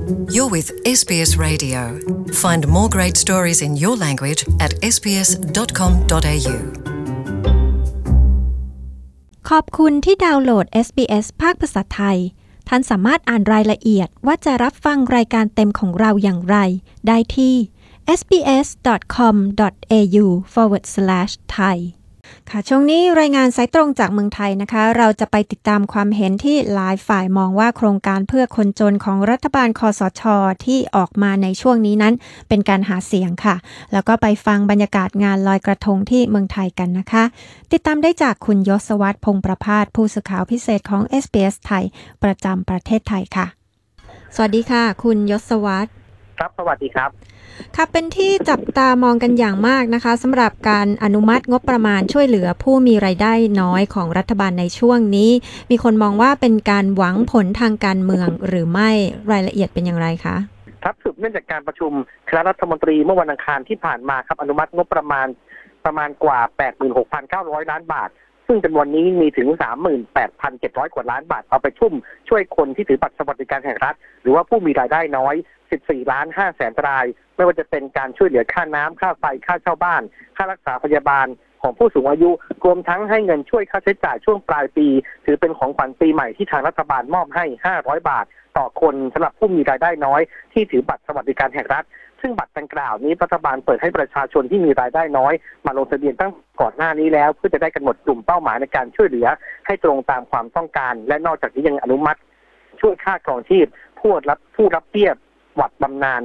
You're with SBS Radio. Find more great stories in your language at sbs.com.au. ขอบคุณที่ดาวน์โหลด SBS ภาคภาษาไทยท่านสามารถอ่านรายละเอียดว่าจะรับฟังรายการเต็มของเราอย่างไรได้ที่ sbs.com.au/thai ค่ะช่วงนี้รายงานสายตรงจากเมืองไทยนะคะเราจะไปติดตามความเห็นที่หลายฝ่ายมองว่าโครงการเพื่อคนจนของรัฐบาลคสช.ที่ออกมาในช่วงนี้นั้นเป็นการหาเสียงค่ะแล้วก็ไปฟังบรรยากาศงานลอยกระทงที่เมืองไทยกันนะคะติดตามได้จากคุณยศวัฒน์พงษ์ประภาสผู้สื่อข่าวพิเศษของ SBS ไทยประจำประเทศไทยค่ะสวัสดีค่ะคุณยศวัฒน์ครับสวัสดีครับค่ะเป็นที่จับตามองกันอย่างมากนะคะสำหรับการอนุมัติงบประมาณช่วยเหลือผู้มีรายได้น้อยของรัฐบาลในช่วงนี้มีคนมองว่าเป็นการหวังผลทางการเมืองหรือไม่รายละเอียดเป็นอย่างไรคะครับสืบเนื่องจากการประชุมคณะรัฐมนตรีเมื่อวันอังคารที่ผ่านมาครับอนุมัติงบประมาณกว่า 86,900 ล้านบาทซึ่งจำนวนนี้มีถึง 38,700 กว่าล้านบาทเอาไปชุ่มช่วยคนที่ถือบัตรสวัสดิการแห่งรัฐหรือว่าผู้มีรายได้น้อย14.5 ล้านรายไม่ว่าจะเป็นการช่วยเหลือค่าน้ำค่าไฟค่าเช่าบ้านค่ารักษาพยาบาลของผู้สูงอายุรวมทั้งให้เงินช่วยค่าใช้จ่ายช่วงปลายปีถือเป็นของขวัญปีใหม่ที่ทางรัฐบาลมอบให้500 บาทต่อคนสำหรับผู้มีรายได้น้อยที่ถือบัตรสวัสดิการแห่งรัฐซึ่งบัตรดังกล่าวนี้รัฐบาลเปิดให้ประชาชนที่มีรายได้น้อยมาลงทะเบียนตั้งก่อนหน้านี้แล้วเพื่อจะได้กำหนดกลุ่มเป้าหมายในการช่วยเหลือให้ตรงตามความต้องการและนอกจากนี้ยังอนุมัติช่วยค่าครองชีพผู้รับเบี้ยหวัดบำนาญ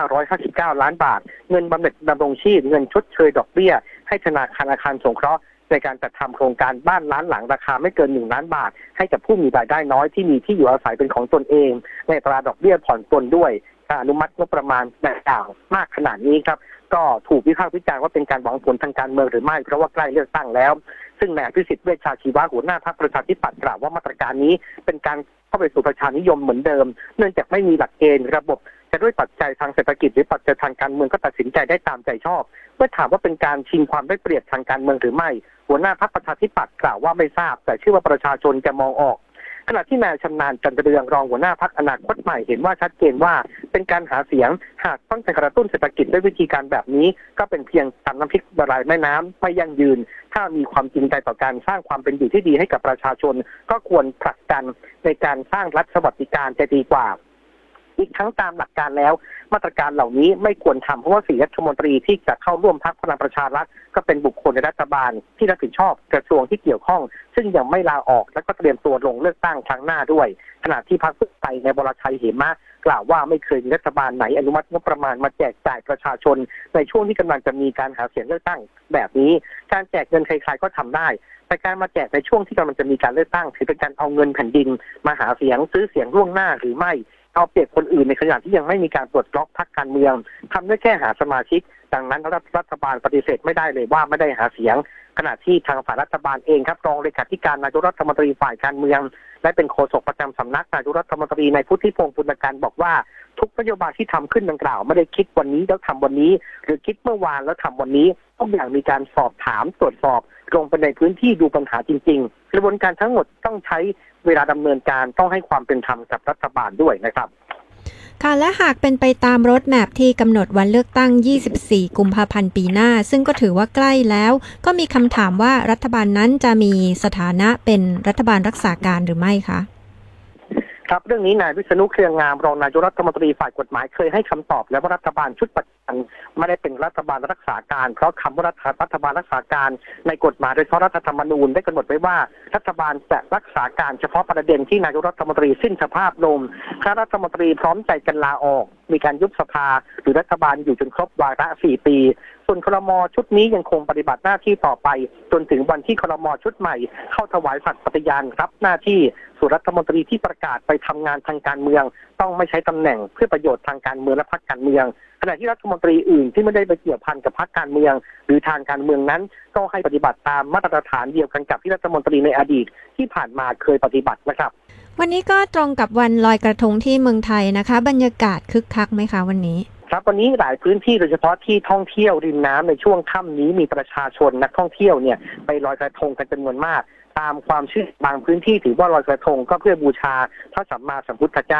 559 ล้านบาทเงินบำเหน็จดำรงชีพเงินชดเชยดอกเบี้ยให้ธนาคารอาคารสงเคราะห์ในการจัดทำโครงการบ้านล้านหลังราคาไม่เกิน1 ล้านบาทให้กับผู้มีรายได้น้อยที่มีที่อยู่อาศัยเป็นของตนเองในอัตราดอกเบี้ยผ่อนปลนด้วยการอนุมัติงบประมาณดังกล่าวมากขนาดนี้ครับก็ถูกวิพากษ์วิจารณ์ว่าเป็นการหวังผลทางการเมืองหรือไม่เพราะว่าใกล้เลือกตั้งแล้วซึ่งนายอภิสิทธิ์เวชชาชีวะหัวหน้าพรรคประชาธิปัตย์กล่าวว่ามาตรการนี้เป็นการเข้าไปสู่ประชานิยมเหมือนเดิมเนื่องจากไม่มีหลักเกณฑ์ระบบจะด้วยปัจจัยทางเศรษฐกิจหรือปัจจัยทางการเมืองก็ตัดสินใจได้ตามใจชอบเมื่อถามว่าเป็นการชิงความได้เปรียบทางการเมืองหรือไม่หัวหน้าพรรคประชาธิปัตย์กล่าวว่าไม่ทราบแต่เชื่อว่าประชาชนจะมองออกขณะที่นายชำนาญจันทเรืองรองหัวหน้าพรรคอนาคตใหม่เห็นว่าชัดเจนว่าเป็นการหาเสียงหากต้องการกระตุ้นเศรษฐกิจด้วยวิธีการแบบนี้ก็เป็นเพียงตำน้ำพริกละลายแม่น้ำไม่ยั่งยืนถ้ามีความจริงใจต่อการสร้างความเป็นอยู่ที่ดีให้กับประชาชนก็ควรผลักดันในการสร้างรัฐสวัสดิการจะดีกว่าอีกทั้งตามหลักการแล้วมาตรการเหล่านี้ไม่ควรทำเพราะว่า4รัฐมนตรีที่จะเข้าร่วมพรรคพลังประชารัฐก็เป็นบุคคลในรัฐบาลที่รับผิดชอบกระทรวงที่เกี่ยวข้องซึ่งยังไม่ลาออกและก็เตรียมตัวลงเลือกตั้งครั้งหน้าด้วยขณะที่พรรคเพื่อไทยในบรชัยเหมะกล่าวว่าไม่เคยมีรัฐบาลไหนอนุมัติงบประมาณมาแจกจ่ายประชาชนในช่วงที่กำลังจะมีการหาเสียงเลือกตั้งแบบนี้การแจกเงินใครๆก็ทำได้แต่การมาแจกในช่วงที่กำลังจะมีการเลือกตั้งถือเป็นการเอาเงินแผ่นดินมาหาเสียงซื้อเสียงล่วงหน้าหรือไม่เอาเปรียบคนอื่นในขณะที่ยังไม่มีการปลดล็อกพรรคการเมืองทำได้แค่หาสมาชิกดังนั้นรัฐบาลปฏิเสธไม่ได้เลยว่าไม่ได้หาเสียงขณะที่ทางฝ่ายรัฐบาลเองครับรองเลขาธิการนายกรัฐมนตรีฝ่ายการเมืองและเป็นโฆษกประจำสำนักนายกรัฐมนตรีในพุทธิพงศ์ปุณการบอกว่าทุกนโยบายที่ทำขึ้นดังกล่าวไม่ได้คิดวันนี้แล้วทำวันนี้หรือคิดเมื่อวานแล้วทำวันนี้ทุกอย่างมีการสอบถามตรวจสอบลงไปในพื้นที่ดูปัญหาจริงๆกระบวนการทั้งหมดต้องใช้เวลาดำเนินการต้องให้ความเป็นธรรมกับรัฐบาลด้วยนะครับค่ะและหากเป็นไปตามรถแมพที่กำหนดวันเลือกตั้ง24 กุมภาพันธ์ปีหน้าซึ่งก็ถือว่าใกล้แล้วก็มีคำถามว่ารัฐบาลนั้นจะมีสถานะเป็นรัฐบาลรักษาการหรือไม่คะครับเรื่องนี้นายวิษณุเครืองามรองนายกรัฐมนตรีฝ่ายกฎหมายเคยให้คำตอบแล้วว่ารัฐบาลชุดปัจจุบันไม่ได้เป็นรัฐบาลรักษาการเพราะคำว่ารัฐบาลรักษาการในกฎหมายโดยเฉพาะรัฐธรรมนูญได้กำหนดไว้ว่ารัฐบาลจะรักษาการเฉพาะประเด็นที่นายกรัฐมนตรีสิ้นสภาพลงคณะรัฐมนตรีพร้อมใจกันลาออกมีการยุบสภาหรือรัฐบาลอยู่จนครบวาระ4 ปีส่วนครม.ชุดนี้ยังคงปฏิบัติหน้าที่ต่อไปจนถึงวันที่ครม.ชุดใหม่เข้าถวายสัตย์ปฏิญาณรับหน้าที่ส่วนรัฐมนตรีที่ประกาศไปทำงานทางการเมืองต้องไม่ใช้ตำแหน่งเพื่อประโยชน์ทางการเมืองและพรรคการเมืองขณะที่รัฐมนตรีอื่นที่ไม่ได้ไปเกี่ยวพันกับพรรคการเมืองหรือทางการเมืองนั้นก็ให้ปฏิบัติตามมาตรฐานเดียวกันกับที่รัฐมนตรีในอดีตที่ผ่านมาเคยปฏิบัตินะครับวันนี้ก็ตรงกับวันลอยกระทงที่เมืองไทยนะคะบรรยากาศคึกคักไหมคะวันนี้ครับวันนี้หลายพื้นที่โดยเฉพาะที่ท่องเที่ยวริมน้ำในช่วงค่ำนี้มีประชาชนนักท่องเที่ยวเนี่ยไปลอยกระทงกันจำนวนมากตามความเชื่อบางพื้นที่ถือว่าลอยกระทงก็เพื่อบูชาพระสัมมาสัมพุทธเจ้า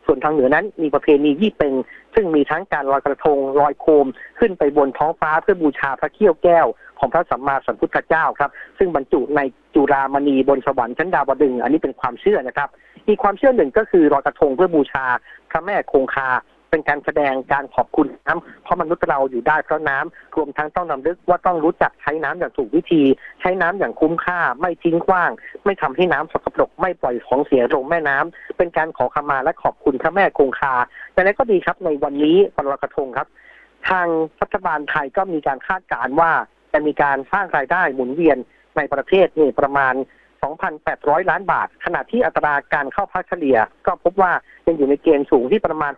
ส่วนทางเหนือนั้นมีประเพณียี่เป็งซึ่งมีทั้งการลอยกระทงลอยโคมขึ้นไปบนท้องฟ้าเพื่อบูชาพระเขี้ยวแก้วของพระสัมมาสัมพุทธเจ้าครับซึ่งบรรจุในจุฬามณีบนสวรรค์ชั้นดาวดึงส์อันนี้เป็นความเชื่อนะครับอีกความเชื่อหนึ่งก็คือลอยกระทงเพื่อบูชาพระแม่คงคาเป็นการแสดงการขอบคุณน้ำเพราะมนุษย์เราอยู่ได้เพราะน้ำรวมทั้งต้องรำลึกว่าต้องรู้จักใช้น้ำอย่างถูกวิธีใช้น้ำอย่างคุ้มค่าไม่ทิ้งขว้างไม่ทำให้น้ำสกปรกไม่ปล่อยของเสียลงแม่น้ำเป็นการขอขมาและขอบคุณพระแม่คงคาแต่แล้วก็ดีครับในวันนี้วันลอยกระทงครับทางรัฐบาลไทยก็มีการคาดการณ์ว่าจะมีการสร้างรายได้หมุนเวียนในประเทศนี่ประมาณ 2,800 ล้านบาทขณะที่อัตราการเข้าพักเฉลี่ยก็พบว่ายังอยู่ในเกณฑ์สูงที่ประมาณ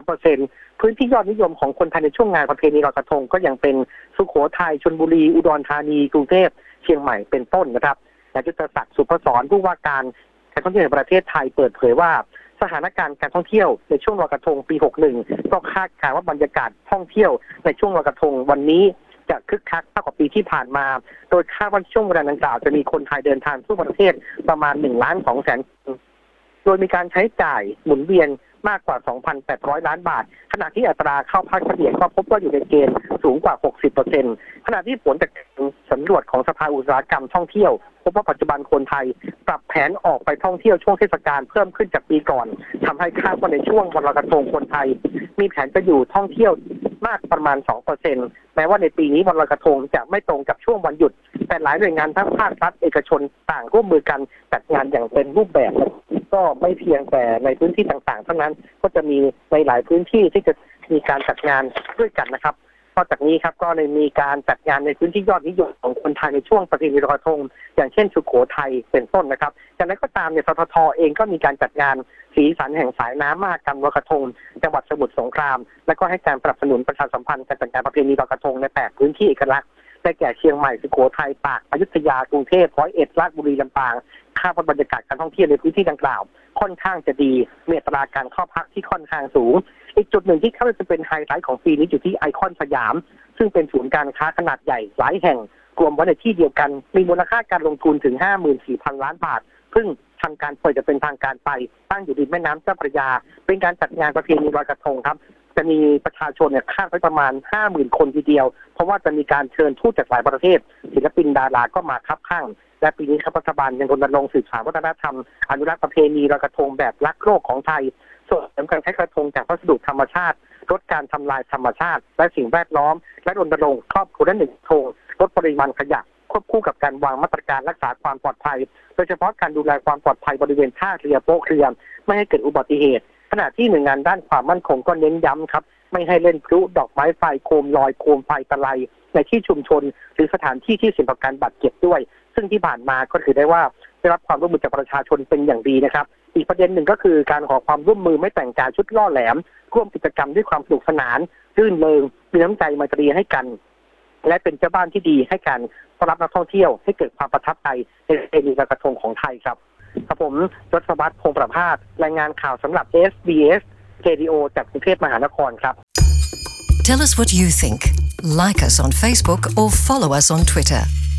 63% พื้นที่ยอดนิยมของคนไทยในช่วงงานประเพณีลอยกระทงก็ยังเป็นสุโขทัยชลบุรีอุดรธานีกรุงเทพเชียงใหม่เป็นต้นนะครับนายยุทธศักดิ์สุพศรผู้ว่าการการท่องเที่ยวแห่งประเทศไทยเปิดเผยว่าสถานการณ์การท่องเที่ยวในช่วงลอยกระทงปี 61 ก็คาดการณ์ว่าบรรยากาศท่องเที่ยวในช่วงลอยกระทงวันนี้จะคึกคักมากกว่าปีที่ผ่านมาโดยคาดว่าช่วงเวลาดังกล่าวจะมีคนไทยเดินทางทั่วประเทศประมาณ 1,200,000 คนโดยมีการใช้จ่ายหมุนเวียนมากกว่า 2,800 ล้านบาทขณะที่อัตราเข้าพักเฉลี่ยก็พบว่าอยู่ในเกณฑ์สูงกว่า 60% ขณะที่ผลจากสำรวจของสภาอุตสาหกรรมท่องเที่ยวพบว่าปัจจุบันคนไทยปรับแผนออกไปท่องเที่ยวช่วงเทศกาลเพิ่มขึ้นจากปีก่อนทำให้คาดว่าในช่วงวันลอยกระทงคนไทยมีแผนจะอยู่ท่องเที่ยวมากประมาณ 2% แม้ว่าในปีนี้วันลอยกระทงจะไม่ตรงกับช่วงวันหยุดแต่หลายหน่วยงานทั้งภาครัฐเอกชนต่างร่วมมือกันจัดงานอย่างเป็นรูปแบบก็ไม่เพียงแต่ในพื้นที่ต่างๆเท่านั้นก็จะมีในหลายพื้นที่ที่จะมีการจัดงานด้วยกันนะครับนอกจากนี้ครับก็เลยมีการจัดงานในพื้นที่ยอดนิยมของคนไทยในช่วงประเพณีลอยกระทงอย่างเช่นสุโขทัยเป็นต้นนะครับจากนั้นก็ตามเนี่ยททท.เองก็มีการจัดงานสีสันแห่งสายน้ำมหกรรมลอยกระทงจังหวัดสมุทรสงครามและก็ให้การสนับสนุนประชาสัมพันธ์การจัดงานประเพณีลอยกระทงใน8พื้นที่เอกลักษณ์ได้แก่เชียงใหม่สุโขทัยตากอยุธยากรุงเทพ101ราชบุรีลำปางคาดว่าบรรยากาศการท่องเที่ยวในพื้นที่ดังกล่าวค่อนข้างจะดีมีอัตราการเข้าพักที่ค่อนข้างสูงอีกจุดหนึ่งที่คาดว่าจะเป็นไฮไลท์ของปีนี้อยู่ที่ไอคอนสยามซึ่งเป็นศูนย์การค้าขนาดใหญ่หลายแห่งรวมไว้ในที่เดียวกันมีมูลค่าการลงทุนถึง 54,000 ล้านบาทซึ่งทางการเปิดจะเป็นทางการไปตั้งอยู่ริมแม่น้ำเจ้าพระยาเป็นการจัดงานประเพณีลอยกระทงครับจะมีประชาชนคาดไว้ประมาณ 50,000 คนทีเดียวเพราะว่าจะมีการเชิญทูตจากหลายประเทศศิลปินดาราก็มาคับข้างและปีนี้รัฐบาลยังรณรงค์สืบสานวัฒนธรรมอนุรักษ์ประเพณีลอยกระทงแบบรักโลกของไทยส่วนเสริมการใช้กระทงจากวัสดุธรรมชาติลดการทำลายธรรมชาติและสิ่งแวดล้อมและรณรงค์ครอบครัวละ1 กระทงลดปริมาณขยะควบคู่กับการวางมาตรการรักษาความปลอดภัยโดยเฉพาะการดูแลความปลอดภัยบริเวณท่าเรือโป๊ะเรือไม่ให้เกิดอุบัติเหตุขณะที่หน่วยงานด้านความมั่นคงก็เน้นย้ำครับไม่ให้เล่นพลุดอกไม้ไฟโคมลอยโคมไฟตะไลในที่ชุมชนหรือสถานที่ที่เสี่ยงต่อการบาดเจ็บด้วยซึ่งที่ผ่านมาก็ถือได้ว่าได้รับความร่วมมือจากประชาชนเป็นอย่างดีนะครับอีกประเด็นหนึ่งก็คือการขอความร่วมมือไม่แต่งกายชุดล่อแหลมร่วมกิจกรรมด้วยความสนุกสนานรื่นเริงมีน้ำใจไมตรีให้กันและเป็นเจ้าบ้านที่ดีให้การต้อนรับนักท่องเที่ยวให้เกิดความประทับใจในประเพณีลอยกระทงของไทยครับผมยศวัฒน์ พงษ์ประภาสรายงานข่าวสำหรับ SBS Radio จากกรุงเทพมหานครครับ Tell us what you think. Like us on Facebook or follow us on Twitter.